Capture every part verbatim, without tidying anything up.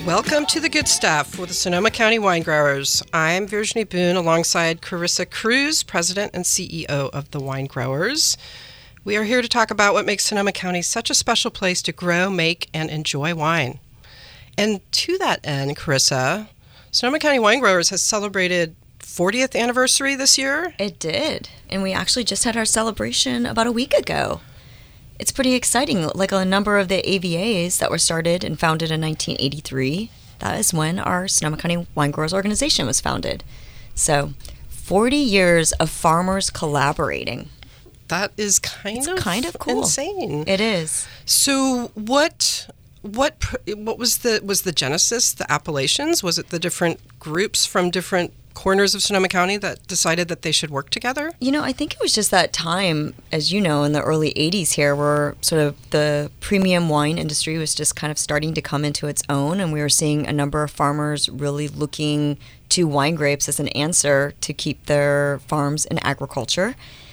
Welcome to The Good Stuff with the Sonoma County Wine Growers. I'm Virginie Boone alongside Carissa Cruz, President and C E O of the Wine Growers. We are here to talk about what makes Sonoma County such a special place to grow, make, and enjoy wine. And to that end, Carissa, Sonoma County Wine Growers has celebrated fortieth anniversary this year. It did. And we actually just had our celebration about a week ago. It's pretty exciting. Like a number of the A V As that were started and founded in nineteen eighty-three, that is when our Sonoma County Wine Growers organization was founded. So forty years of farmers collaborating. That is kind it's of kind of cool. Insane. It is. So what what what was the was the genesis, the appellations? Was it the different groups from different corners of Sonoma County that decided that they should work together? You know, I think it was just that time, as you know, in the early eighties here, where sort of the premium wine industry was just kind of starting to come into its own, and we were seeing a number of farmers really looking to wine grapes as an answer to keep their farms in agriculture.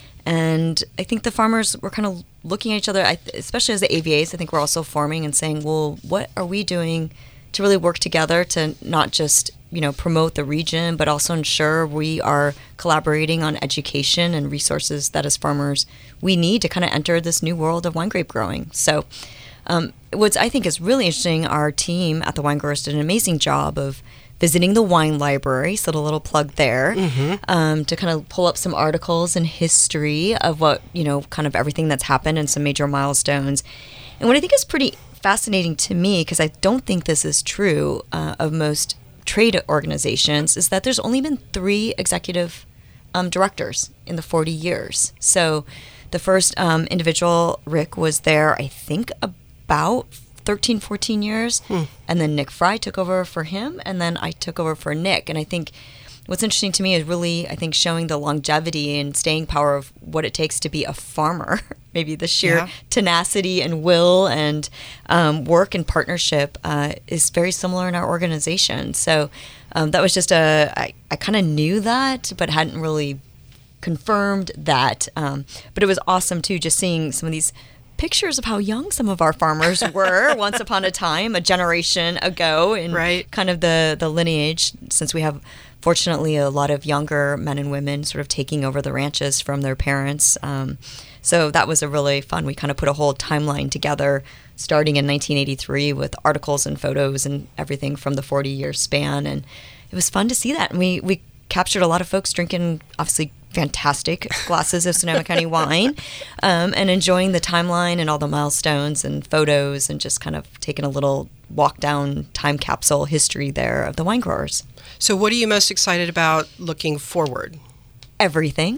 And I think the farmers were kind of looking at each other, especially as the A V As, I think we're also forming and saying, well, what are we doing to really work together to not just you know, promote the region, but also ensure we are collaborating on education and resources that as farmers we need to kind of enter this new world of wine grape growing. So um, what I think is really interesting, our team at the Wine Growers did an amazing job of visiting the wine library, so a little plug there, mm-hmm. um, to kind of pull up some articles and history of what, you know, kind of everything that's happened and some major milestones. And what I think is pretty fascinating to me, because I don't think this is true uh, of most trade organizations, is that there's only been three executive um, directors in the forty years. So the first um, individual, Rick, was there, I think, about thirteen, fourteen years. Hmm. And then Nick Fry took over for him, and then I took over for Nick. And I think what's interesting to me is really, I think, showing the longevity and staying power of what it takes to be a farmer. Maybe the sheer yeah. tenacity and will and um, work and partnership uh, is very similar in our organization. So um, that was just a, I, I kind of knew that, but hadn't really confirmed that. Um, but it was awesome, too, just seeing some of these pictures of how young some of our farmers were once upon a time, a generation ago, in right. kind of the, the lineage, since we have, fortunately, a lot of younger men and women sort of taking over the ranches from their parents. Um, so that was a really fun, we kind of put a whole timeline together starting in nineteen eighty-three with articles and photos and everything from the forty-year span. And it was fun to see that. And we, we captured a lot of folks drinking, obviously, fantastic glasses of Sonoma County wine, um, and enjoying the timeline and all the milestones and photos, and just kind of taking a little walk down time capsule history there of the wine growers. So what are you most excited about looking forward? Everything.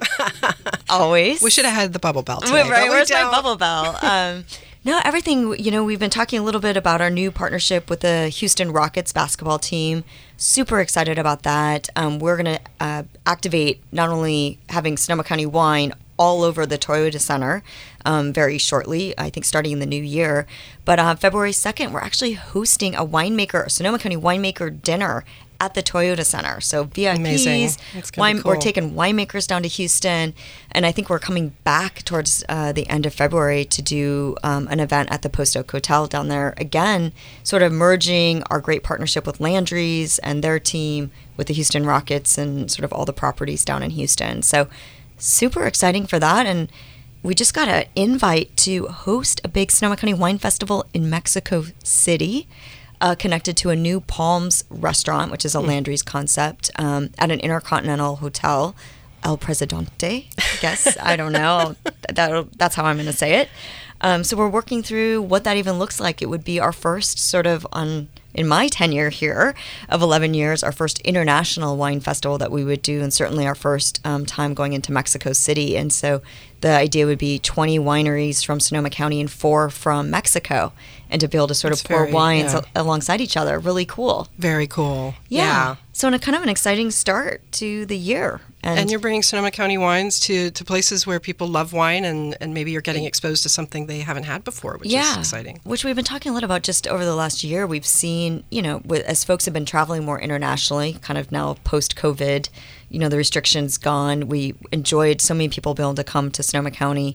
Always. We should have had the bubble bell today. Right, right. Where's my bubble bell? Um, no, everything. You know, we've been talking a little bit about our new partnership with the Houston Rockets basketball team. Super excited about that. Um, we're going to uh, activate not only having Sonoma County wine all over the Toyota Center um, very shortly, I think starting in the new year, but on uh, February second, we're actually hosting a winemaker, a Sonoma County winemaker dinner at the Toyota Center. So V I Ps, wine, cool. We're taking winemakers down to Houston, and I think we're coming back towards uh, the end of February to do um, an event at the Post Oak Hotel down there, again, sort of merging our great partnership with Landry's and their team with the Houston Rockets and sort of all the properties down in Houston. So super exciting for that. And we just got an invite to host a big Sonoma County Wine Festival in Mexico City, Uh, connected to a new Palms restaurant, which is a Landry's concept, um, at an Intercontinental Hotel, El Presidente, I guess. I don't know. That, that's how I'm going to say it. Um, so we're working through what that even looks like. It would be our first sort of on, in my tenure here of eleven years, our first international wine festival that we would do, and certainly our first um, time going into Mexico City. And so the idea would be twenty wineries from Sonoma County and four from Mexico, and to be able to sort That's of pour very, wines yeah. al- alongside each other. Really cool. Very cool. Yeah. yeah. So in a kind of an exciting start to the year. And, and you're bringing Sonoma County wines to, to places where people love wine, and, and maybe you're getting exposed to something they haven't had before, which yeah, is exciting. Which we've been talking a lot about just over the last year. We've seen, you know, with, as folks have been traveling more internationally, kind of now post-COVID, you know, the restrictions gone. We enjoyed so many people being able to come to Sonoma County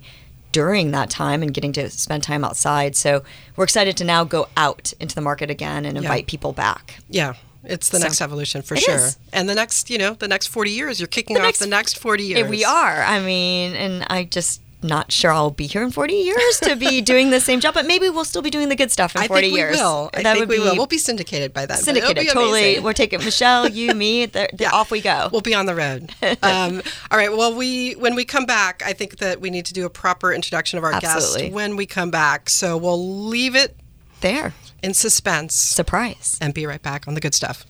during that time and getting to spend time outside. So we're excited to now go out into the market again and invite yeah. people back. Yeah. It's the so, next evolution for it sure. Is. And the next, you know, the next forty years, you're kicking the off next, the next forty years. We are. I mean, and I just not sure I'll be here in forty years to be doing the same job, but maybe we'll still be doing the good stuff in I forty think we years. Will. I that think would we be will. We'll be syndicated by then. Syndicated, totally. Amazing. We're taking Michelle, you, me, the, the, yeah. off we go. We'll be on the road. um, all right. Well, we when we come back, I think that we need to do a proper introduction of our Absolutely. guest when we come back. So we'll leave it there in suspense. Surprise. And be right back on The Good Stuff.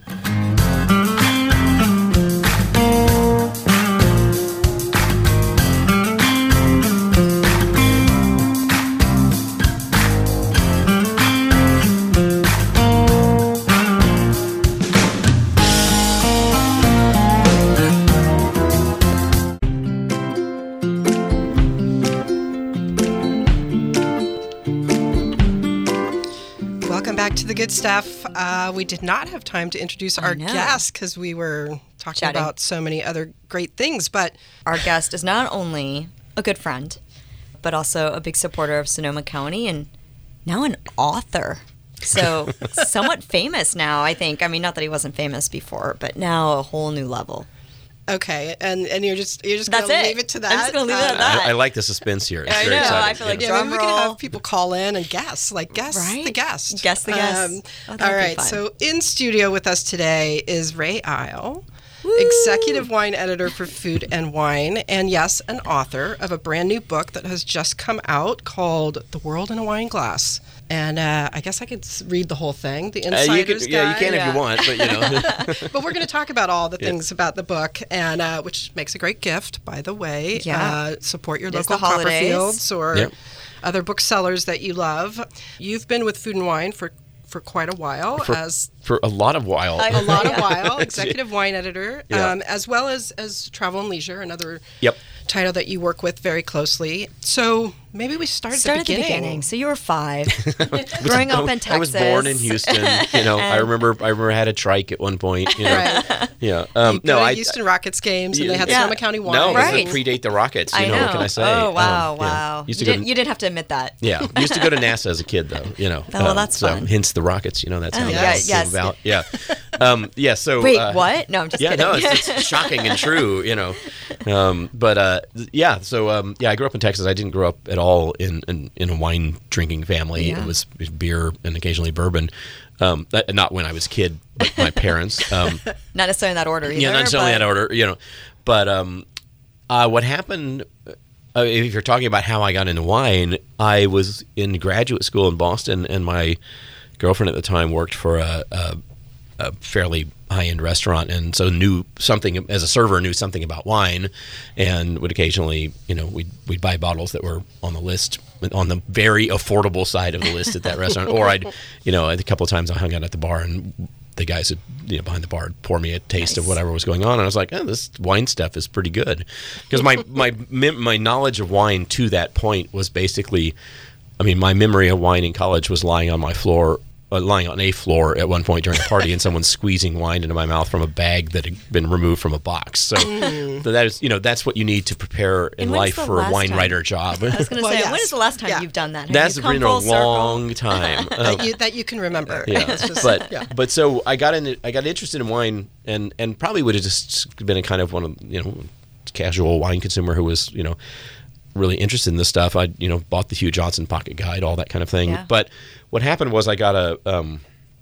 Back to The Good Stuff. Uh, we did not have time to introduce our guest because we were talking Chatting. about so many other great things. But our guest is not only a good friend, but also a big supporter of Sonoma County and now an author. So somewhat famous now, I think. I mean, not that he wasn't famous before, but now a whole new level. Okay, and and you're just you're just That's gonna it. leave it to that. I'm just gonna leave it at that. I, I like the suspense here. It's I very know. exciting. I feel like yeah, drum maybe we roll. can have people call in and guess, like guess right? the guest. Guess the guest. Um, oh, all right. So in studio with us today is Ray Isle, Woo. Executive Wine Editor for Food and Wine, and yes, an author of a brand new book that has just come out called The World in a Wine Glass. And uh, I guess I could read the whole thing, the Insider's uh, you could, Guide. Yeah, you can yeah. if you want, but you know. But we're going to talk about all the yeah. things about the book, and uh, which makes a great gift, by the way. Yeah. Uh, support your There's local the holidays. Copperfields or Yep. other booksellers that you love. You've been with Food and Wine for for quite a while For, as for a lot of while. a lot of Yeah. while, executive wine editor, Yeah. um, as well as as Travel and Leisure, another Yep. title that you work with very closely. So maybe we start at Start the at the beginning. beginning. So you were five, growing up in Texas. I was born in Houston. You know, I remember. I remember I had a trike at one point. You know, Right. yeah. Um, You go no, to I. Houston Rockets games, and they had Yeah. Sonoma County wine. No, Right. this would predate the Rockets. You I know, know. what can I say? Oh wow, Um, yeah. wow. Used You, to go didn't, to- you didn't have to admit that. Yeah, used to go to NASA as a kid, though. You know. Oh, well, that's so, fun. Hence the Rockets. You know, that's how Oh, that's yes. about. Yeah. Um, yeah. So. Wait, uh, what? No, I'm just yeah, kidding. no, it's, it's shocking and true, you know. Um, but uh, yeah, so um, yeah, I grew up in Texas. I didn't grow up at all in in, in a wine drinking family. Yeah. It was beer and occasionally bourbon. Um, that, not when I was a kid, but my parents. Um, Not necessarily in that order either. yeah, not necessarily but in that order, you know. But um, uh, what happened? Uh, if you're talking about how I got into wine, I was in graduate school in Boston, and my girlfriend at the time worked for a, a, a fairly high-end restaurant, and so knew something as a server, knew something about wine, and would occasionally, you know, we'd we'd buy bottles that were on the list, on the very affordable side of the list at that restaurant, or I'd, you know, a couple of times I hung out at the bar and the guys would, you know, behind the bar would pour me a taste Nice. of whatever was going on, and I was like, oh, this wine stuff is pretty good, because my my mem- my knowledge of wine to that point was basically, I mean, my memory of wine in college was lying on my floor. Uh, lying on a floor at one point during a party, and someone squeezing wine into my mouth from a bag that had been removed from a box. So, Mm. so that is, you know, that's what you need to prepare in And when's life the for a last wine time- writer job. I was going to Well, say, yes. when is the last time Yeah. you've done that? Have That's you come been a full circle? long time. Uh, that you that you can remember. yeah, It's just- but yeah. but so I got in. I got interested in wine, and and probably would have just been a kind of one of you know casual wine consumer who was you know really interested in this stuff. I you know bought the Hugh Johnson Pocket Guide, all that kind of thing. Yeah. But what happened was I got a. Um,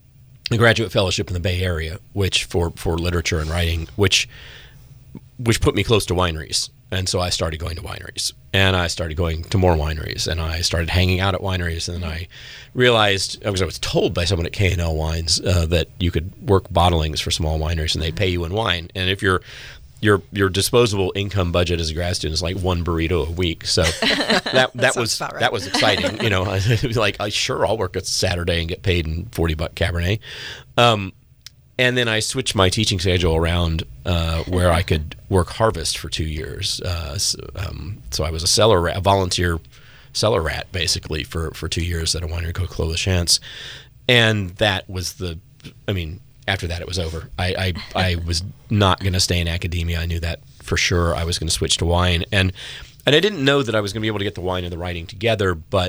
a graduate fellowship in the Bay Area, which for, for literature and writing, which which put me close to wineries. And so I started going to wineries, and I started going to more wineries, and I started hanging out at wineries. And then I realized, because I was told by someone at K and L Wines uh, that you could work bottlings for small wineries, and they pay you in wine. And if you're your your disposable income budget as a grad student is like one burrito a week, so that that sounds was about right. that was exciting. You know, I was like, I, sure, I'll work a Saturday and get paid in forty buck Cabernet. Um, and then I switched my teaching schedule around uh, where I could work harvest for two years. Uh, so, um, so I was a cellar rat, a volunteer cellar rat, basically for for two years at a winery called Clos La Chance, and that was the, I mean. After that, it was over. I, I, I was not going to stay in academia. I knew that for sure. I was going to switch to wine. And and I didn't know that I was going to be able to get the wine and the writing together, but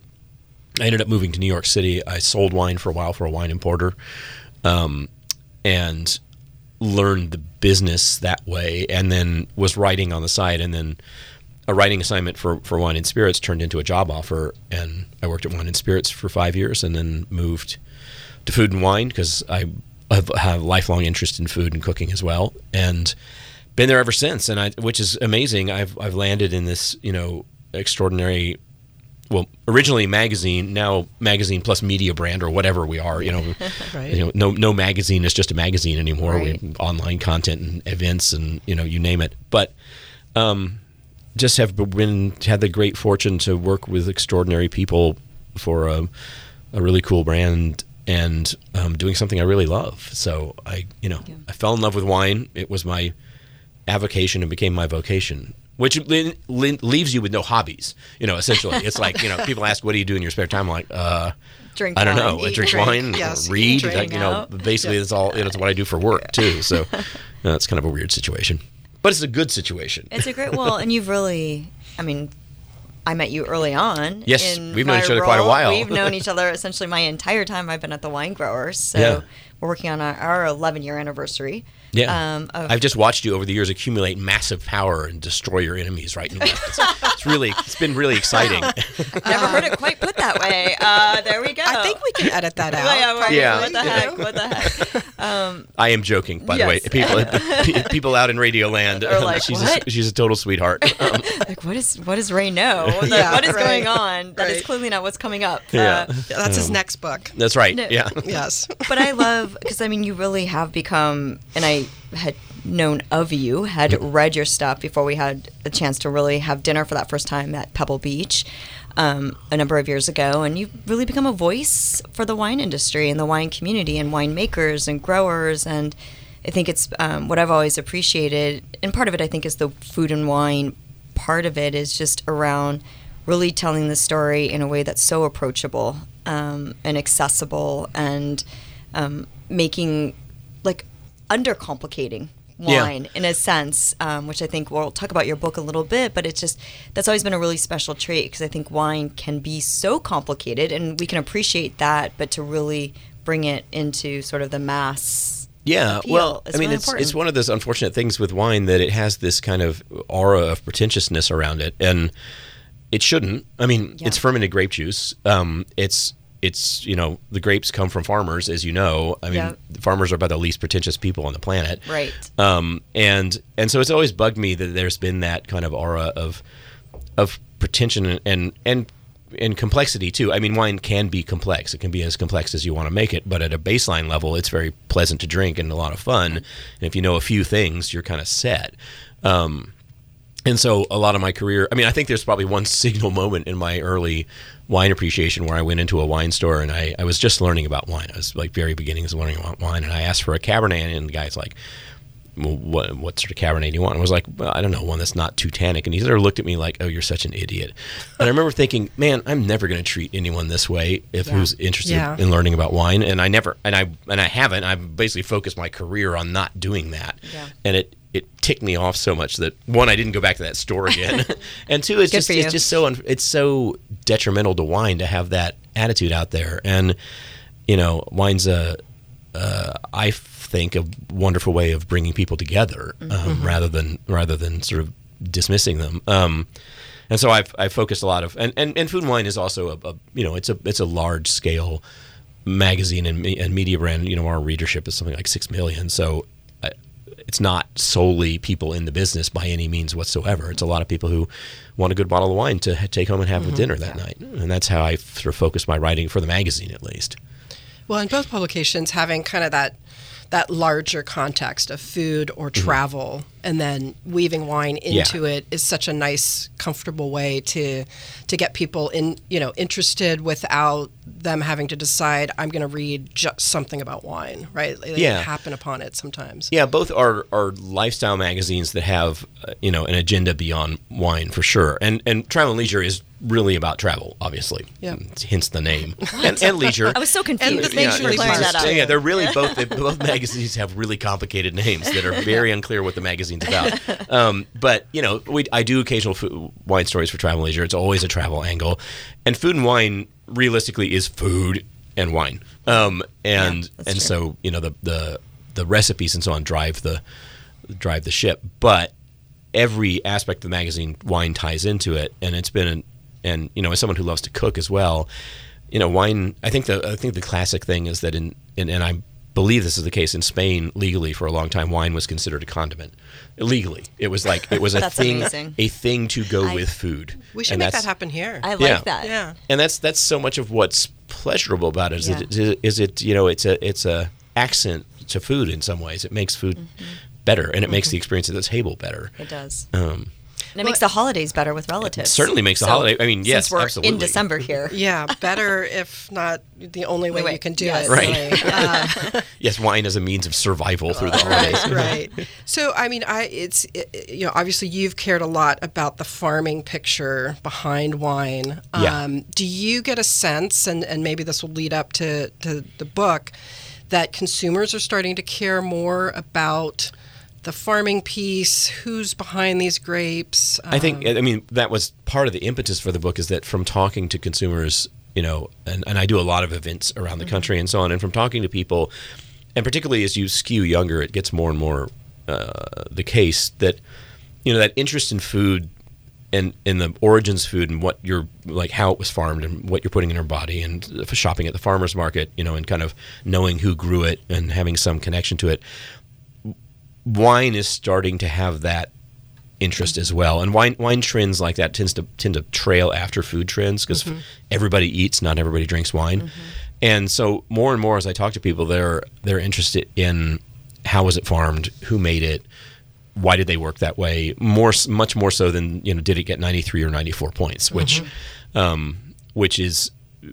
I ended up moving to New York City. I sold wine for a while for a wine importer, um, and learned the business that way, and then was writing on the side, and then a writing assignment for, for Wine and Spirits turned into a job offer, and I worked at Wine and Spirits for five years and then moved to Food and Wine because I have, have a lifelong interest in food and cooking as well, and been there ever since, and I, which is amazing. I've I've landed in this, you know, extraordinary, well, originally magazine, now magazine plus media brand or whatever we are, you know. Right. You know, no no magazine is just a magazine anymore. Right. We have online content and events and, you know, you name it. But um just have been had the great fortune to work with extraordinary people for a, a really cool brand and um, doing something I really love. So I, you know, yeah. I fell in love with wine. It was my avocation and became my vocation, which li- li- leaves you with no hobbies. You know, essentially, it's like, you know, people ask, "What do you do in your spare time?" I'm like, uh, drink. I don't wine, know. I eat, drink, drink wine, yes, read. drink, Like, you know, basically, yeah. it's all. You know, it's what I do for work too. So uh, it's kind of a weird situation. But it's a good situation. It's a great, well, and you've really, I mean, I met you early on. Yes, in we've known my each other role. quite a while. We've known each other essentially my entire time I've been at the Wine Growers. So Yeah. we're working on our, our eleven-year anniversary. Yeah, Um, of, I've just watched you over the years accumulate massive power and destroy your enemies right and left. It's, it's really, it's been really exciting. never heard it quite put that way. Uh, there we go. I think we can edit that out. Yeah, right. Yeah. What the heck? What the heck? Um, I am joking, by Yes. the way. People, pe- people out in Radio Land, Are like, she's "What?" a, she's a total sweetheart. Um, like, what is what does Ray know? Like, Yeah, what is right. going on? That is Right. clearly not what's coming up. Yeah. Uh, That's his next book. that's right. No. Yeah. Yes. but I love, because I mean, you really have become, and I had known of you, had Yep. read your stuff before we had a chance to really have dinner for that first time at Pebble Beach um, a number of years ago, and you've really become a voice for the wine industry and the wine community and winemakers and growers, and I think it's um, what I've always appreciated, and part of it I think is the food and wine part of it is just around really telling the story in a way that's so approachable um, and accessible and um, making, like, undercomplicating wine Yeah. in a sense, um, which I think we'll talk about your book a little bit, but it's just, that's always been a really special trait because I think wine can be so complicated and we can appreciate that, but to really bring it into sort of the mass Yeah, appeal well, is I mean, really it's important. it's one of those unfortunate things with wine that it has this kind of aura of pretentiousness around it, and it shouldn't. I mean, Yeah. it's fermented grape juice. Um, it's it's you know the grapes come from farmers, as you know. I mean, Yeah. farmers are about the least pretentious people on the planet. Right. Um, and and so it's always bugged me that there's been that kind of aura of of pretension and and. and and complexity too. I mean, wine can be complex. It can be as complex as you want to make it, but at a baseline level, it's very pleasant to drink and a lot of fun. And if you know a few things, you're kind of set. Um, and so a lot of my career, I mean, I think there's probably one signal moment in my early wine appreciation where I went into a wine store and I, I was just learning about wine. I was like very beginnings of learning about wine, and I asked for a Cabernet, and the guy's like, well, what, what sort of Cabernet do you want? And I was like, well, I don't know, one that's not too tannic. And he sort of looked at me like, oh, you're such an idiot. And I remember thinking, man, I'm never going to treat anyone this way if Yeah. who's interested Yeah. in learning about wine. And I never, and I, and I haven't. I've basically focused my career on not doing that. Yeah. And it, it ticked me off so much that one, I didn't go back to that store again, and two, it's Good just, for you. it's just so, un- it's so detrimental to wine to have that attitude out there. And you know, wine's a, uh, I think a wonderful way of bringing people together, um, Mm-hmm. rather than rather than sort of dismissing them. Um, and so I've I've focused a lot of, and, and, and Food and Wine is also a, a you know it's a it's a large scale magazine and, me- and media brand. You know, our readership is something like six million. So I, it's not solely people in the business by any means whatsoever. It's a lot of people who want a good bottle of wine to ha- take home and have with dinner that night, and that's how I sort of focus my writing for the magazine, at least. Well, in both publications, having kind of that that larger context of food or travel, and then weaving wine into it is such a nice, comfortable way to to get people in, you know, interested without them having to decide, I'm going to read just something about wine, right? They Yeah. happen upon it sometimes. Yeah, both are, are lifestyle magazines that have, uh, you know, an agenda beyond wine for sure. And and Travel and Leisure is really about travel, obviously. Yeah. Hence the name. and, and leisure. I was so confused. And the Thanks leisure for clearing leisure that up. Yeah, they're really both. They, both magazines have really complicated names that are very unclear what the magazine's about. Um, but you know, we I do occasional food, wine stories for Travel and Leisure. It's always a travel angle, and Food and Wine realistically is food and wine. Um, and Yeah, that's and true. so you know the the the recipes and so on drive the drive the ship, but every aspect of the magazine, wine ties into it, and it's been an and you know, as someone who loves to cook as well, you know, wine. I think the I think the classic thing is that in, in and I believe this is the case in Spain legally for a long time, wine was considered a condiment. Legally, it was like it was a That's thing, amazing. a thing to go I- with food. We should And make that's- that happen here. I like Yeah. that. yeah. And that's that's so much of what's pleasurable about it. Is, Yeah. it, is, it, is it you know it's a it's a accent to food in some ways. It makes food Mm-hmm. better, and it makes the experience at the table better. It does. Um, And it makes the holidays better with relatives. certainly makes the So, holiday- I mean, yes, since we're absolutely. in December here. Yeah, better if not the only way Wait, you can do yes. it. Right. really. Uh, yes, wine as a means of survival through the holidays. right, right. So, I mean, I it's it, you know obviously you've cared a lot about the farming picture behind wine. Yeah. Um, do you get a sense, and, and maybe this will lead up to, to the book, that consumers are starting to care more about the farming piece, who's behind these grapes? I think, I mean, that was part of the impetus for the book, is that from talking to consumers, you know, and, and I do a lot of events around the country and so on, and from talking to people, and particularly as you skew younger, it gets more and more uh, the case that, you know, that interest in food and in the origins of food and what you're, like how it was farmed and what you're putting in your body, and shopping at the farmer's market, you know, and kind of knowing who grew it and having some connection to it. Wine is starting to have that interest as well, and wine wine trends like that tends to tend to trail after food trends, because Mm-hmm. everybody eats, not everybody drinks wine, Mm-hmm. and so more and more as I talk to people, they're they're interested in how was it farmed, who made it, why did they work that way, more much more so than, you know, did it get ninety-three or ninety-four points, which Mm-hmm. um, which is,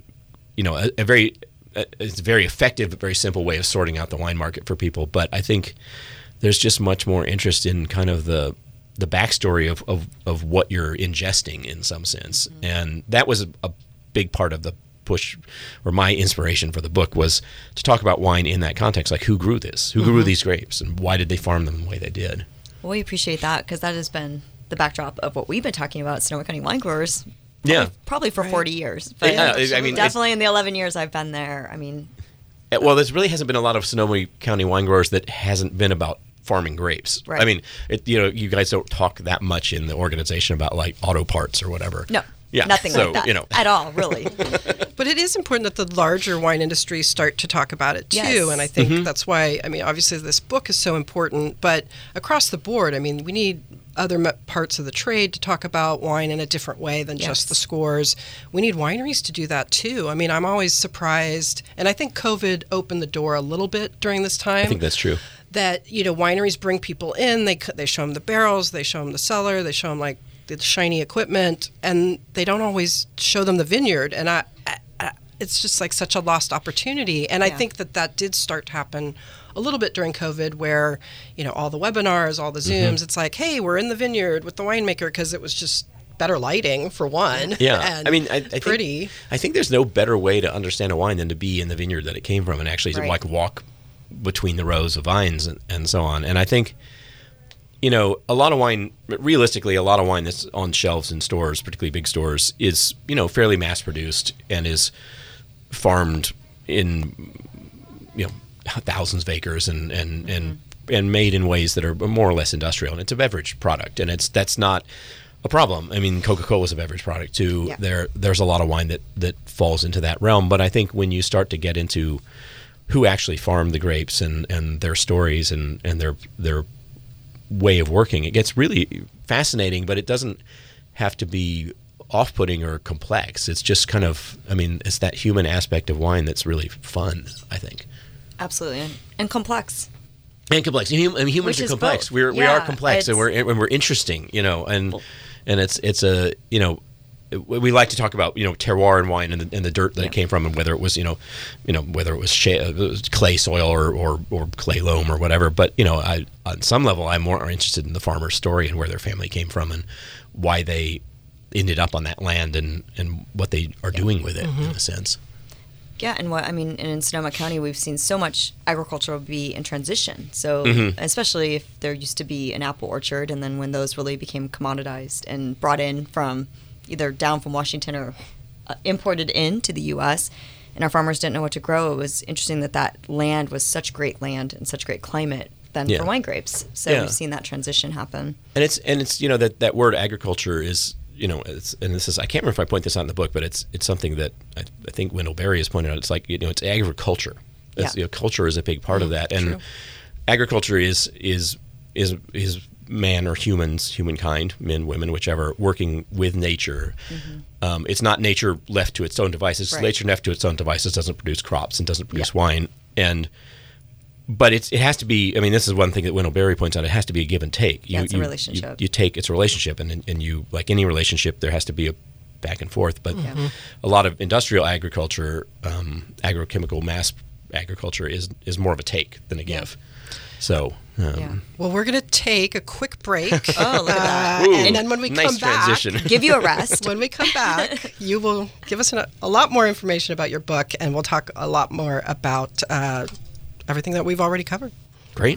you know, a, a very a, it's a very effective, very simple way of sorting out the wine market for people, but I think there's just much more interest in kind of the the backstory of, of, of what you're ingesting in some sense. Mm-hmm. And that was a, a big part of the push, or my inspiration for the book, was to talk about wine in that context. Like, who grew this? Who mm-hmm. grew these grapes? And why did they farm them the way they did? Well, we appreciate that, because that has been the backdrop of what we've been talking about at Sonoma County Wine Growers. Probably, Yeah. Probably for Right. forty years. But Yeah, I- I mean, definitely in the eleven years I've been there. I mean, Well, there really hasn't been a lot of Sonoma County wine growers that hasn't been about farming grapes. Right. I mean, it, you know, you guys don't talk that much in the organization about like auto parts or whatever. no. Yeah, Nothing so, like that you know. at all, really. But it is important that the larger wine industries start to talk about it too. Yes. And I think Mm-hmm. that's why, I mean, obviously this book is so important, but across the board, I mean, we need other m- parts of the trade to talk about wine in a different way than Yes. just the scores. We need wineries to do that too. I mean, I'm always surprised, and I think COVID opened the door a little bit during this time. I think that's true. That, you know, wineries bring people in, they c- they show them the barrels, they show them the cellar, they show them like the shiny equipment, and they don't always show them the vineyard. And I, I, I it's just like such a lost opportunity. And I Yeah. think that that did start to happen a little bit during COVID, where, you know, all the webinars, all the Zooms, Mm-hmm. it's like, hey, we're in the vineyard with the winemaker, because it was just better lighting for one. Yeah, and I mean, I, I think, pretty. I think there's no better way to understand a wine than to be in the vineyard that it came from, and actually to Right. like walk between the rows of vines and, and so on. And I think, you know, a lot of wine, realistically, a lot of wine that's on shelves in stores, particularly big stores, is, you know, fairly mass produced and is farmed in, you know, thousands of acres and and Mm-hmm. and and made in ways that are more or less industrial. And it's a beverage product, and it's that's not a problem. I mean, Coca-Cola is a beverage product too. Yeah. There, there's a lot of wine that, that falls into that realm. But I think when you start to get into who actually farmed the grapes and, and their stories and, and their their way of working, it gets really fascinating. But it doesn't have to be off-putting or complex. It's just kind of, I mean, it's that human aspect of wine that's really fun, I think. Absolutely. And, and complex. And complex. Hum- I mean, humans Which are is complex. both. We're we are Yeah, complex, and it's- we're and we're interesting, you know. And and it's it's a you know, we like to talk about, you know, terroir and wine and the, and the dirt that Yeah. it came from, and whether it was, you know, you know, whether it was, shale, it was clay soil or, or, or clay loam or whatever. But, you know, I, on some level, I'm more interested in the farmer's story and where their family came from and why they ended up on that land and, and what they are doing with it, mm-hmm. in a sense. Yeah, and what I mean, in Sonoma County, we've seen so much agriculture be in transition. So, Mhm. especially if there used to be an apple orchard, and then when those really became commoditized and brought in from either down from Washington or uh, imported into the U S, and our farmers didn't know what to grow, it was interesting that that land was such great land and such great climate then Yeah. for wine grapes. So Yeah. we've seen that transition happen. And it's and it's you know that, that word agriculture is, you know, it's, and this is, I can't remember if I point this out in the book, but it's it's something that I, I think Wendell Berry has pointed out. It's like, you know, it's agriculture. It's, Yeah. you know, culture is a big part of that, and true. agriculture is is is is man or humans, humankind, men, women, whichever, working with nature. Um, it's not nature left to its own devices. Right. Nature left to its own devices doesn't produce crops and doesn't produce Yeah. wine, and but it's it has to be. I mean, this is one thing that Wendell Berry points out. It has to be a give and take. You, Yeah, it's a you, relationship. You, you take it's a relationship, and and you, like any relationship, there has to be a back and forth. But Yeah. a lot of industrial agriculture, um, agrochemical mass agriculture, is is more of a take than a give. So. Um, Yeah. Well, we're going to take a quick break. Oh, look at that. Uh, Ooh, and then when we nice come back, transition. Give you a rest. when we come back, you will give us an, a lot more information about your book, and we'll talk a lot more about uh, everything that we've already covered. Great.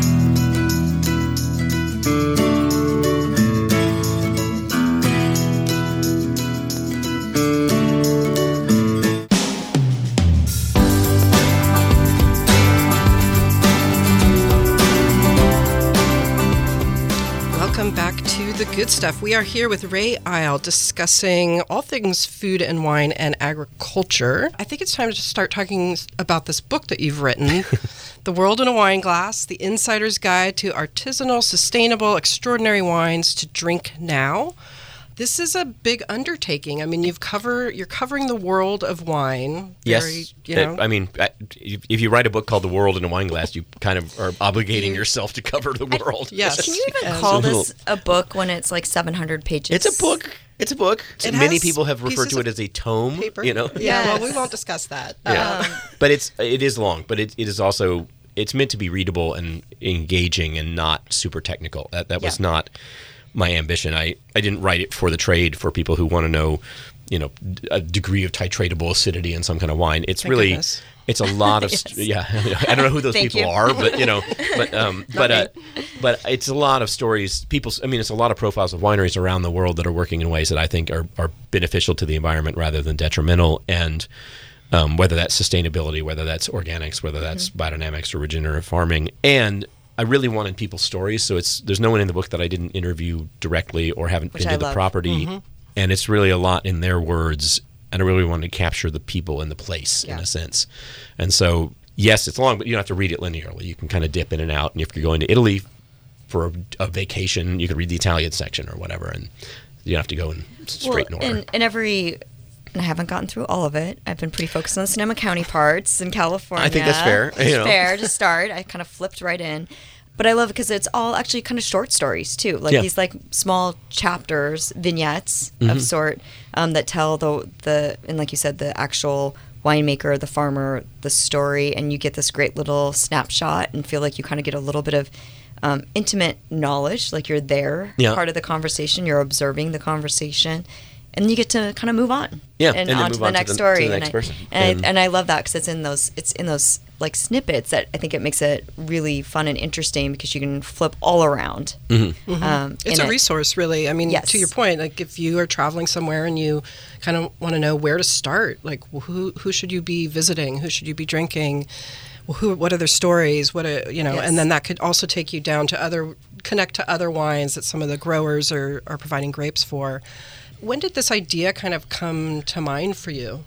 Welcome back to The Good Stuff. We are here with Ray Isle discussing all things food and wine and agriculture. I think it's time to start talking about this book that you've written, The World in a Wine Glass, The Insider's Guide to Artisanal, Sustainable, Extraordinary Wines to Drink Now. This is a big undertaking. I mean, you've cover you're covering the world of wine. Very, Yes. you know, I mean, I- if if you write a book called The World in a Wine Glass, you kind of are obligating yourself to cover the world. yes. Can you even And- call It's a this a book when it's like seven hundred pages? It's a book. It's a book. It Many has people have referred pieces to it of as a tome. paper. You know. Yeah, well, Yes. we won't discuss that. Yeah. Um, But it's it is long, but it, it is also it's meant to be readable and engaging and not super technical. That that was Yeah. not my ambition. I, I didn't write it for the trade, for people who want to know, you know, a degree of titratable acidity in some kind of wine. It's Thank really goodness. it's a lot of st- yeah. I don't know who those Thank people you. are, but you know, but um, but uh, but it's a lot of stories. People, I mean, it's a lot of profiles of wineries around the world that are working in ways that I think are are beneficial to the environment rather than detrimental, and um, whether that's sustainability, whether that's organics, whether that's Mm-hmm. biodynamics or regenerative farming. And I really wanted people's stories, so it's there's no one in the book that I didn't interview directly or haven't Which been I to the love. property, and it's really a lot in their words. And I really wanted to capture the people and the place in Yeah. a sense. And so, yes, it's long, but you don't have to read it linearly. You can kind of dip in and out. And if you're going to Italy for a, a vacation, you could read the Italian section or whatever, and you don't have to go in straight well, in order. And, and every, and I haven't gotten through all of it. I've been pretty focused on the Sonoma County parts in California. I think that's fair, It's you know. fair to start. I kind of flipped right in. But I love it because it's all actually kind of short stories too, like Yeah. these like small chapters, vignettes Mm-hmm. of sort um, that tell the the and like you said, the actual winemaker, the farmer, the story, and you get this great little snapshot and feel like you kind of get a little bit of um, intimate knowledge, like you're there, Yeah. part of the conversation, you're observing the conversation, and you get to kind of move on, Yeah, and, and then on move to the on to next the- to story, the and next I, person. and, And- I, and I love that because it's in those it's in those like snippets that I think it makes it really fun and interesting because you can flip all around. Mm-hmm. Um, It's in a it. resource, really. I mean, Yes. to your point, like if you are traveling somewhere and you kind of want to know where to start, like who who should you be visiting, who should you be drinking, well, who what are their stories, what are, you know, Yes. and then that could also take you down to other connect to other wines that some of the growers are are providing grapes for. When did this idea kind of come to mind for you?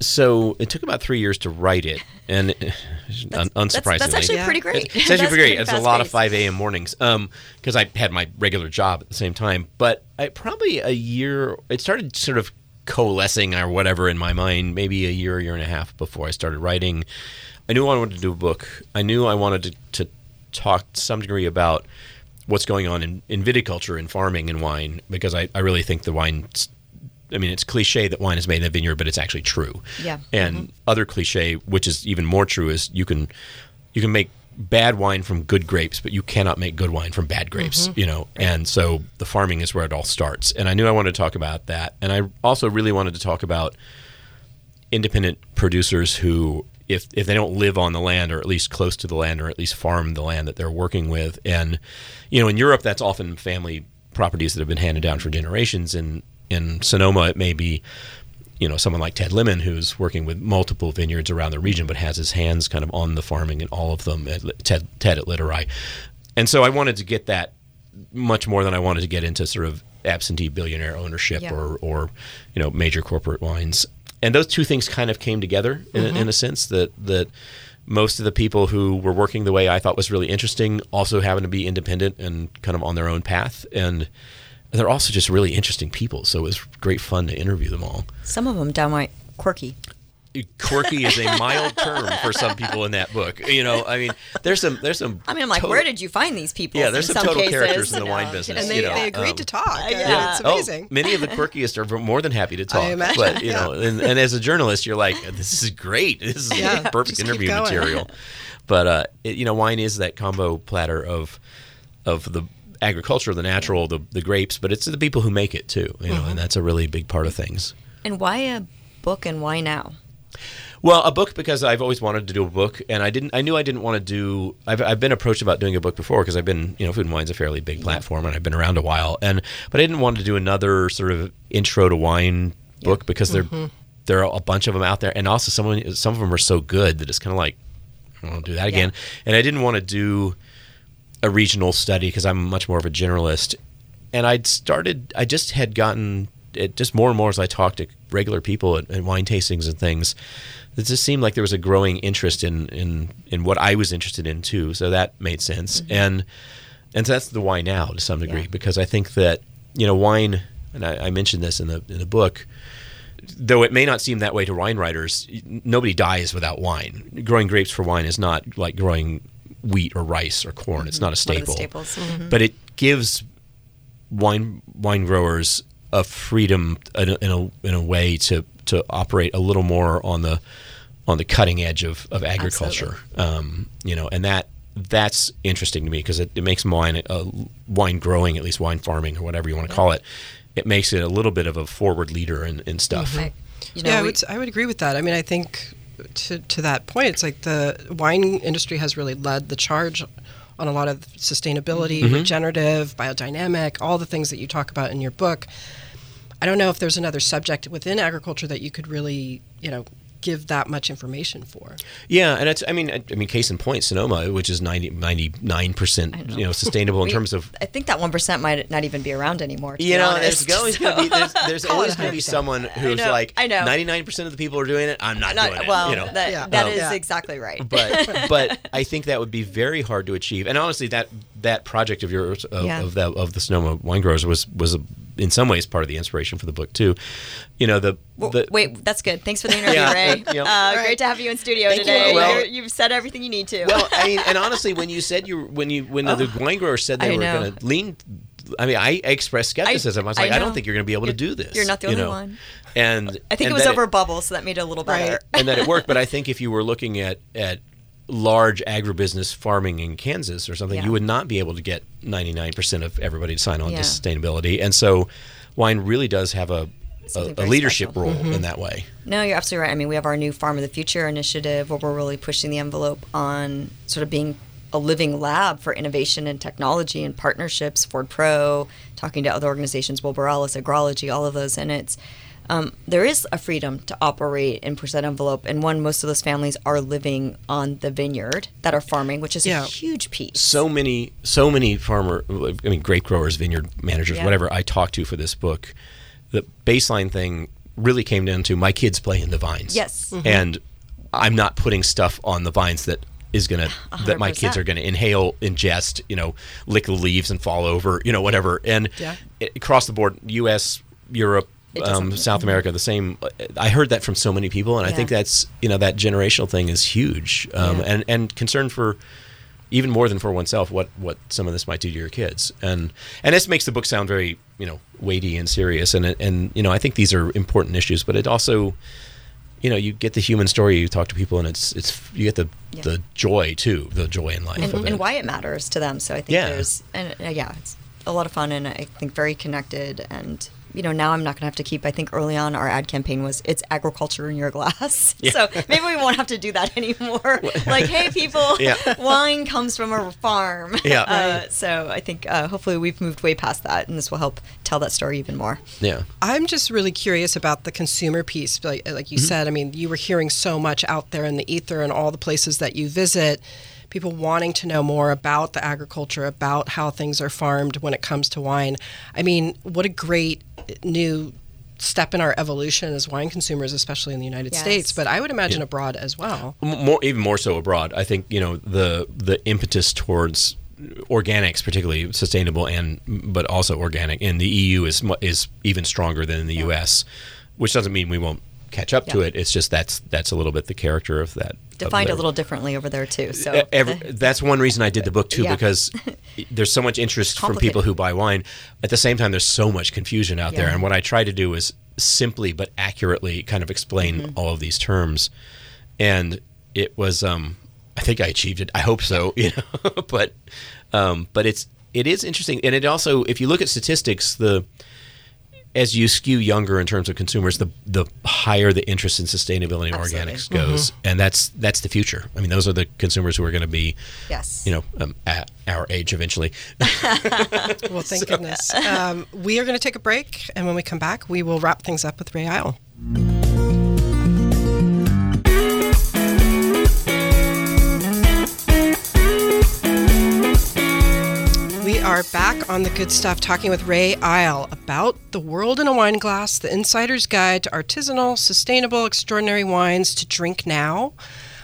So it took about three years to write it, and un- unsurprisingly, That's, that's actually Yeah. pretty great. It's actually That's pretty great. It's a lot of fast-paced. five a.m. mornings because I had my regular job at the same time. But I, probably a year, it started sort of coalescing or whatever in my mind, maybe a year, year and a half before I started writing. I knew I wanted to do a book. I knew I wanted to, to talk to some degree about what's going on in, in viticulture and farming and wine because I, I really think the wine I mean, it's cliche that wine is made in a vineyard, but it's actually true. Yeah. And mm-hmm. other cliche, which is even more true, is you can you can make bad wine from good grapes, but you cannot make good wine from bad grapes, mm-hmm. you know. And so the farming is where it all starts. And I knew I wanted to talk about that. And I also really wanted to talk about independent producers who, if if they don't live on the land, or at least close to the land, or at least farm the land that they're working with. And, you know, in Europe, that's often family properties that have been handed down for generations. And in Sonoma, it may be, you know, someone like Ted Lemon, who's working with multiple vineyards around the region, but has his hands kind of on the farming in all of them, at Ted, Ted at Literai. And so I wanted to get that much more than I wanted to get into sort of absentee billionaire ownership yeah. or, or, you know, major corporate wines. And those two things kind of came together in, mm-hmm. in a sense, that that most of the people who were working the way I thought was really interesting also happened to be independent and kind of on their own path. And they're also just really interesting people. So it was great fun to interview them all. Some of them downright quirky. Quirky is a mild term for some people in that book. You know, I mean, there's some, there's some. I mean, I'm like, total, where did you find these people? Yeah, there's in some, some total cases, characters in the no, wine business. And they, you know, they agreed um, to talk. yeah. Yeah, it's amazing. Oh, many of the quirkiest are more than happy to talk. I imagine. But you know, and, and as a journalist, you're like, this is great. This is Yeah, perfect just keep interview going. material. But uh, it, you know, wine is that combo platter of of the agriculture, the natural, the the grapes, but it's the people who make it too. You know, Mm-hmm. and that's a really big part of things. And why a book and why now? Well, a book because I've always wanted to do a book, and I didn't. I knew I didn't want to do. I've, I've been approached about doing a book before because I've been, you know, Food and Wine's a fairly big platform, and I've been around a while. And but I didn't want to do another sort of intro to wine book because there Mm-hmm. there are a bunch of them out there, and also some some of them are so good that it's kind of like I don't want to do that Yeah. again. And I didn't want to do a regional study because I'm much more of a generalist. And I'd started. I just had gotten it just more and more as I talked to regular people at, at wine tastings and things. It just seemed like there was a growing interest in, in, in what I was interested in too, so that made sense. Mm-hmm. And and so that's the why now to some degree, Yeah. because I think that, you know, wine, and I, I mentioned this in the in the book, though it may not seem that way to wine writers, nobody dies without wine. Growing grapes for wine is not like growing wheat or rice or corn. Mm-hmm. It's not a One of the staple. staples. Mm-hmm. But it gives wine wine growers a freedom in a, in a, in a way to, to operate a little more on the on the cutting edge of, of agriculture, um, you know, and that that's interesting to me because it, it makes wine uh, wine growing, at least wine farming or whatever you want to Yeah. call it. It makes it a little bit of a forward leader in, in stuff. I- you know, yeah, I we- would, I would agree with that. I mean, I think to to that point, it's like the wine industry has really led the charge on a lot of sustainability, Mm-hmm. regenerative, biodynamic, all the things that you talk about in your book. I don't know if there's another subject within agriculture that you could really, you know, give that much information for. Yeah, and it's I mean I, I mean case in point, Sonoma, which is ninety, ninety-nine percent I know. you know sustainable in we- terms of I think that one percent might not even be around anymore. To you be know, honest. there's always going to be there's, there's Call it always one going to be hundred percent. someone who's know, like I know. ninety-nine percent of the people are doing it. I'm not, Not- doing it. well, you know, that, Yeah. that Um, is Yeah. exactly right. but but I think that would be very hard to achieve. And honestly, that that project of yours of, Yeah. of the of the Sonoma wine growers was was a, in some ways part of the inspiration for the book too. You know the, Well, the wait, that's good. Thanks for the interview, Yeah, Ray. yeah. Uh, Right. Great to have you in studio Thank you. today. Well- You're, you've said everything you need to. well, I mean, and honestly, when you said you when you when the wine growers said they I were know. going to lean, I mean, I expressed skepticism. I, was I like, I, know. don't think you're going to be able to do this. you're not the you only know? one. And I think and it was that over a bubble, so that made it a little better. Right. and that it worked. But I think if you were looking at at large agribusiness farming in Kansas or something, Yeah. you would not be able to get ninety-nine percent of everybody to sign on Yeah. to sustainability. And so, wine really does have a Something a, a very leadership special. role Mm-hmm. in that way. No, you're absolutely right. I mean, we have our new Farm of the Future initiative where we're really pushing the envelope on sort of being a living lab for innovation and technology and partnerships, Ford Pro, talking to other organizations, Wilbur Ellis, Agrology, all of those. And it's, um, there is a freedom to operate and push that envelope. And one, most of those families are living on the vineyard that are farming, which is Yeah. a huge piece. So many, so many farmer, I mean, grape growers, vineyard managers, Yeah. whatever I talked to for this book, the baseline thing really came down to my kids play in the vines. Yes. Mhm. And I'm not putting stuff on the vines that is going to, that my hundred kids percent. are going to inhale, ingest, you know, lick the leaves and fall over, you know, whatever. And Yeah. it, across the board, U S, Europe, It doesn't- um, South America, the same. I heard that from so many people, and I Yeah. think that's, you know, that generational thing is huge. Um, Yeah. and, and concern for, even more than for oneself, what, what some of this might do to your kids. And and this makes the book sound very, you know, weighty and serious. And and you know, I think these are important issues, but it also, you know, you get the human story. You talk to people, and it's it's you get the Yeah. the joy too, the joy in life, and, of and it. why it matters to them. So I think Yeah. there's, and uh, yeah, it's a lot of fun, and I think very connected. And you know, now I'm not going to have to keep. I think early on our ad campaign was "It's agriculture in your glass," Yeah. so maybe we won't have to do that anymore. Like, hey, people, Yeah. wine comes from a farm. Yeah. Uh, so I think uh, hopefully we've moved way past that, and this will help tell that story even more. Yeah. I'm just really curious about the consumer piece. Like, like you said, I mean, you were hearing so much out there in the ether and all the places that you visit, people wanting to know more about the agriculture, about how things are farmed when it comes to wine. I mean, what a great new step in our evolution as wine consumers, especially in the United Yes. States, but I would imagine Yeah. abroad as well. M- More, even more so abroad. I think, you know, the the impetus towards organics, particularly sustainable and but also organic, in the E U is mu- is even stronger than in the U S, which doesn't mean we won't catch up to Yeah. it. It's just that's that's a little bit the character of that. of Defined a their- little differently over there too. So E- every, that's one reason I did the book too, Yeah. because there's so much interest from Complicated. people who buy wine. At the same time, there's so much confusion out there, Yeah. and what I try to do is simply but accurately kind of explain Mm-hmm. all of these terms. And it was, um, I think I achieved it. I hope so, you know. but um, but it's it is interesting, and it also, if you look at statistics, the as you skew younger in terms of consumers, the the higher the interest in sustainability and Absolutely. organics goes, and that's that's the future. I mean, those are the consumers who are going to be, yes, you know, um, at our age eventually. Well, thank goodness. Um, we are going to take a break, and when we come back, we will wrap things up with Ray Isle. We are back on The Good Stuff talking with Ray Isle about the world in a wine glass, the insider's guide to artisanal, sustainable, extraordinary wines to drink now.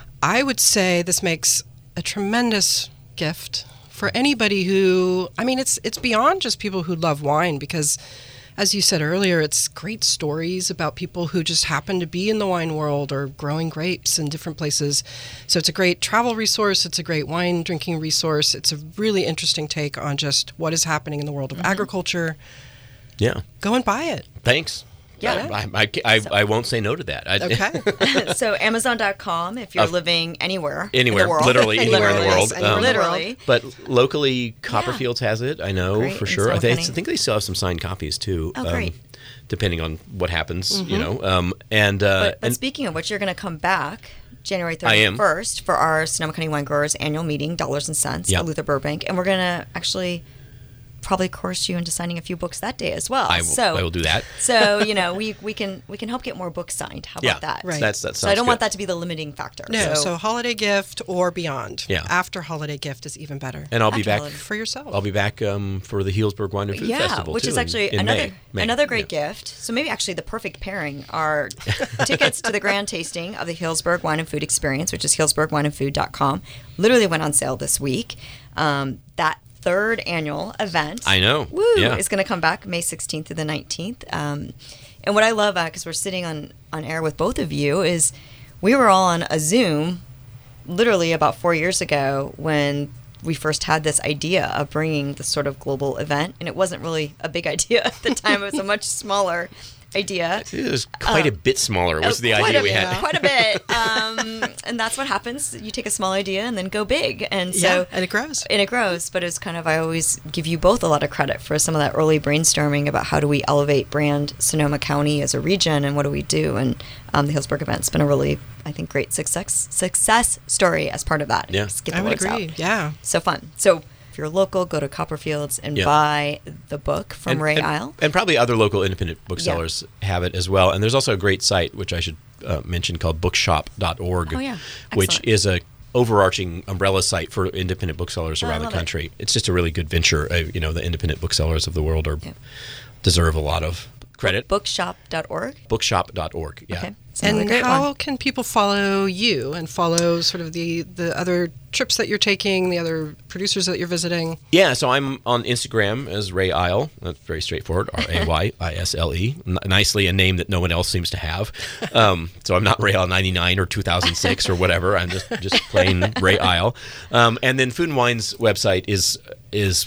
I would say this makes a tremendous gift for anybody who, I mean, it's it's beyond just people who love wine, because as you said earlier, it's great stories about people who just happen to be in the wine world or growing grapes in different places. So it's a great travel resource. It's a great wine drinking resource. It's a really interesting take on just what is happening in the world of agriculture. Yeah. Go and buy it. Thanks. Yeah. I, I, I, I won't say no to that. I, Okay. So Amazon dot com if you're Uh, living anywhere Anywhere, in the world. literally anywhere in the Literally, world. yes, anywhere in the Literally. But locally, Copperfields has it. I know Great, for in sure. I Sonoma think, I County. think they still have some signed copies too. Oh, great. Depending on what happens, you know. Um, and uh, But, but and speaking of which, you're going to come back January I am. thirty-first for our Sonoma County Wine Growers annual meeting, Dollars and Cents, Yeah. at Luther Burbank. And we're going to actually probably coerce you into signing a few books that day as well. I will, so, I will do that. So, you know, we, we can we can help get more books signed. How Yeah, about that? Right. That's that. So I sounds don't want good. that to be the limiting factor. No, so holiday gift or beyond. Yeah. After holiday gift is even better. And I'll be After back. holiday. For yourself. I'll be back um, for the Healdsburg Wine and Food yeah, Festival, which too, is in- actually in another May. May. another great Yeah. gift. So maybe actually the perfect pairing are tickets to the grand tasting of the Healdsburg Wine and Food Experience, which is healdsburg wine and food dot com. Literally went on sale this week. Um, that third annual event. I know. Woo! Yeah. Is going to come back May sixteenth through the nineteenth. Um, and what I love, because we're sitting on, on air with both of you, is we were all on a Zoom literally about four years ago when we first had this idea of bringing this sort of global event. And it wasn't really a big idea at the time. It was a much smaller idea. It was quite a bit smaller. Was Oh, the quite idea a, we had? Quite a bit. Um, and that's what happens. You take a small idea and then go big. And so Yeah, and it grows. and it grows, but it's kind of, I always give you both a lot of credit for some of that early brainstorming about how do we elevate brand Sonoma County as a region and what do we do. And um, the Healdsburg event's been a really, I think, great success success story as part of that. Yeah. Just get the I would words agree. out. Yeah. So fun. So if you're local, go to Copperfields and Yeah. buy the book from and, Ray and, Isle. and probably other local independent booksellers have it as well. And there's also a great site, which I should uh, mention, called bookshop dot org, Oh, yeah. which Excellent. is a overarching umbrella site for independent booksellers Oh, I around the love it. country. It's just a really good venture. Uh, you know, the independent booksellers of the world are Yeah. deserve a lot of credit. bookshop dot org. bookshop dot org. Yeah. Okay. Sounds like And a great how one. can people follow you and follow sort of the, the other trips that you're taking, the other producers that you're visiting? Yeah, so I'm on Instagram as Ray Isle. That's very straightforward. R A Y I S L E. N- nicely a name that no one else seems to have. Um, so I'm not Ray Isle ninety-nine or two thousand six or whatever. I'm just, just plain Ray Isle. Um, and then Food and Wine's website is is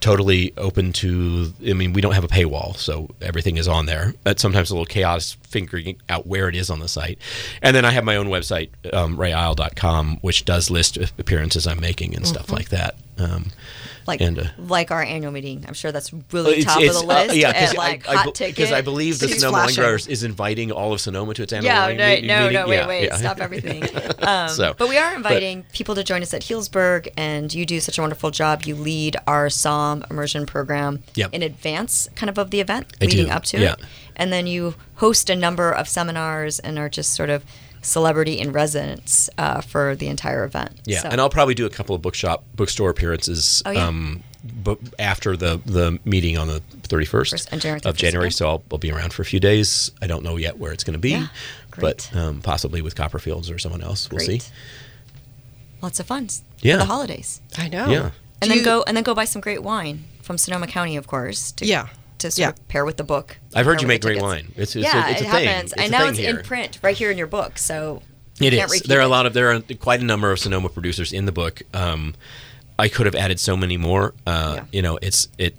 totally open to, I mean, we don't have a paywall, so everything is on there. It's sometimes a little chaos figuring out where it is on the site. And then I have my own website, um, ray isle dot com, which does list appearances I'm making and mm-hmm. stuff like that. Um, like and, uh, like our annual meeting. I'm sure that's really it's, top it's, of the list. Uh, yeah, because like I, I, I believe the He's Sonoma Wine flashing. Growers is inviting all of Sonoma to its annual Yeah, wine no, meeting. no, no, wait, yeah, wait, yeah. stop everything. Um, So, but we are inviting but, people to join us at Healdsburg, and you do such a wonderful job. You lead our S O M immersion program Yep. in advance kind of of the event, I leading do, up to yeah. it. And then you host a number of seminars and are just sort of celebrity in residence uh, for the entire event. Yeah, So- and I'll probably do a couple of bookshop, bookstore appearances Oh, yeah. um, bu- after the, the meeting on the thirty-first First- on January of thirty-first, January, yeah. so I'll, I'll be around for a few days. I don't know yet where it's going to be, Yeah, but great. um, possibly with Copperfields or someone else. We'll Great. see. Lots of fun Yeah. for the holidays. I know. Yeah. And Do then you- go and then go buy some great wine from Sonoma County, of course. To, Yeah. To sort Yeah. of pair with the book. I've heard pair you with make the great tickets. wine. It's, it's yeah, a, it's it a thing. happens. It's I a know thing it's here. in print right here in your book, so It can't is. repeat There are a it. lot of there are quite a number of Sonoma producers in the book. Um, I could have added so many more. Uh, Yeah. You know, it's it.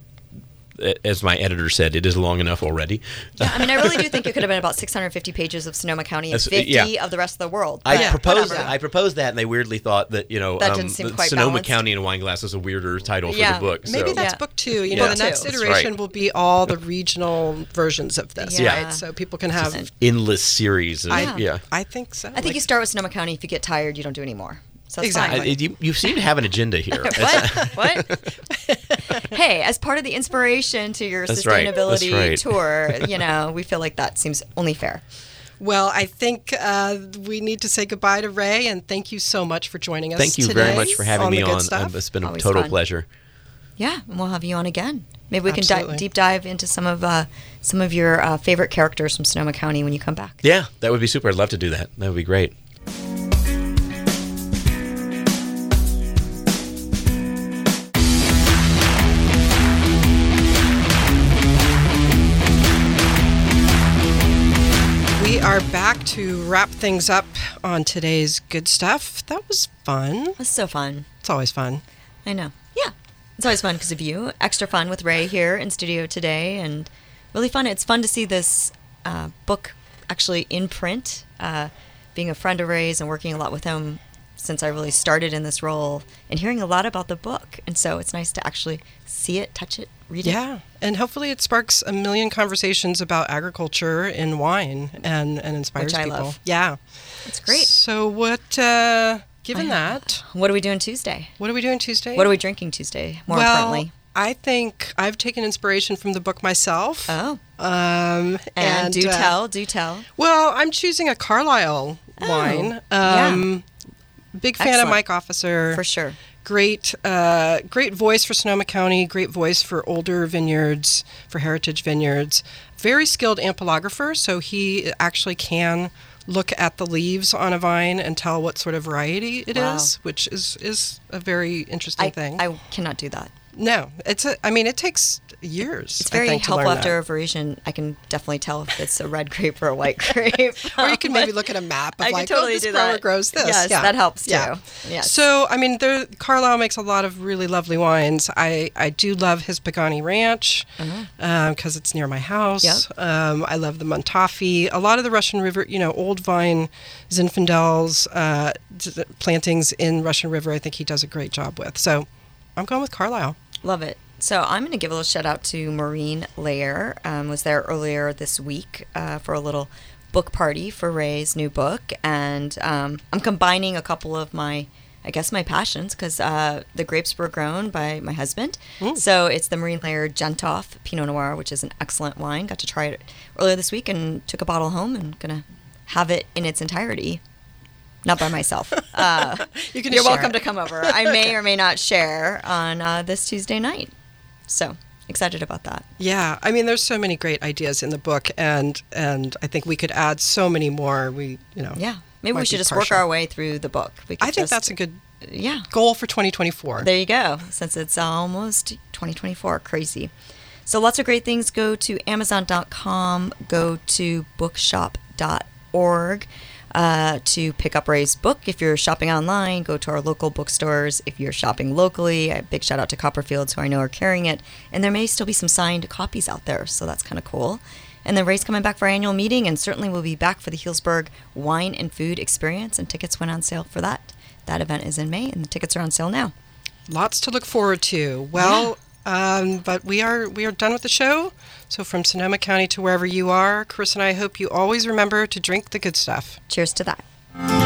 As my editor said, it is long enough already. Yeah, I mean, I really do think it could have been about six hundred fifty pages of Sonoma County and That's- fifty yeah. of the rest of the world. I but proposed whatever. I proposed that, and they weirdly thought that you know That um, didn't seem the quite Sonoma balanced. County and a Wine Glass is a weirder title Yeah. for the book. Maybe so. that's Yeah. book two. You Yeah. know, the next Book two. That's iteration right. will be all the regional versions of this, Yeah. right? So people can have. endless series. Of, I, yeah. I think so. I think Like- you start with Sonoma County. If you get tired, you don't do any more. So it's Exactly. I, you, you seem to have an agenda here. fine. What? What? Hey, as part of the inspiration to your That's right. sustainability That's right. tour, you know, we feel like that seems only fair. Well, I think uh, we need to say goodbye to Ray, and thank you so much for joining us. Thank you today very much for having on me the good on. Stuff. Um, it's been a Always total fun. pleasure. Yeah, and we'll have you on again. Maybe we can di- Absolutely. deep dive into some of uh, some of your uh, favorite characters from Sonoma County when you come back. Yeah, that would be super. I'd love to do that. That would be great. We are back to wrap things up on today's good stuff. That was fun. It was so fun. It's always fun. I know. Yeah. It's always fun because of you. Extra fun with Ray here in studio today, and really fun. It's fun to see this uh, book actually in print. Uh, being a friend of Ray's and working a lot with him since I really started in this role, and hearing a lot about the book. And so it's nice to actually see it, touch it, read it. Yeah, and hopefully it sparks a million conversations about agriculture in wine and, and inspires Which I people. love. Yeah. It's great. So what, uh, given that, What are we doing Tuesday? what are we doing Tuesday? What are we drinking Tuesday, more well, importantly? I think I've taken inspiration from the book myself. Oh. Um, And, do uh, tell, do tell. Well, I'm choosing a Carlisle Oh, wine. yeah. Um, Big fan Excellent. of Mike Officer. For sure. Great, uh, great voice for Sonoma County. Great voice for older vineyards, for heritage vineyards. Very skilled ampelographer, so he actually can look at the leaves on a vine and tell what sort of variety it is, Wow. which is is a very interesting I, thing. I cannot do that. no, it's a. I mean, it takes years. It's I very think, to helpful learn after that. a variation. I can definitely tell if it's a red grape or a white grape. Or you can maybe look at a map of I like, can totally oh, this do grower that. grows this. Yes, yeah. that helps too. Yeah. Yes. So, I mean, there, Carlisle makes a lot of really lovely wines. I, I do love his Pagani Ranch because it's near my house. Yep. Um, I love the Montafi. A lot of the Russian River, you know, old vine Zinfandels uh, d- plantings in Russian River, I think he does a great job with. So I'm going with Carlisle. Love it. So I'm going to give a little shout out to Maureen Layer. Um, was there earlier this week uh, for a little book party for Ray's new book, and um, I'm combining a couple of my, I guess, my passions because uh, the grapes were grown by my husband. So it's the Maureen Layer Gentoff Pinot Noir, which is an excellent wine. Got to try it earlier this week and took a bottle home and gonna have it in its entirety. Not by myself. Uh, You can you're share welcome it. to come over. I may or may not share on uh, this Tuesday night. So excited about that. Yeah, I mean, there's so many great ideas in the book, and and I think we could add so many more. We, you know, Yeah. Maybe might we be should just partial. work our way through the book. We could I think just- that's a good yeah. goal for twenty twenty-four. There you go. Since it's almost twenty twenty-four, crazy. So lots of great things. Go to amazon dot com. Go to bookshop dot org. uh, to pick up Ray's book. If you're shopping online, go to our local bookstores. If you're shopping locally, a big shout out to Copperfields, who I know are carrying it. And there may still be some signed copies out there, so that's kind of cool. And then Ray's coming back for our annual meeting, and certainly we'll be back for the Healdsburg Wine and Food Experience, and tickets went on sale for that. That event is in May, and the tickets are on sale now. Lots to look forward to. Well, yeah. um, but we are we are done with the show. So from Sonoma County to wherever you are, Chris and I hope you always remember to drink the good stuff. Cheers to that.